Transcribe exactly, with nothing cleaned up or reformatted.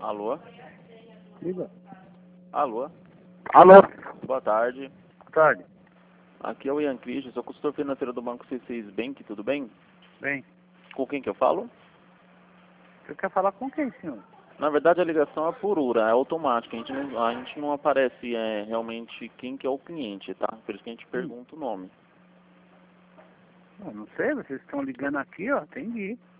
Alô? Liga. Alô? Alô? Boa tarde. Boa tarde. Aqui é o Ian Christian, sou consultor financeiro do Banco C seis Bank, tudo bem? Bem, Com quem que eu falo? você quer falar com quem, senhor? Na verdade a ligação é por URA, é automática, a gente não, a gente não aparece é, realmente quem que é o cliente, tá? Por isso que a gente pergunta o nome. Eu não sei, vocês estão ligando aqui, ó, atendi.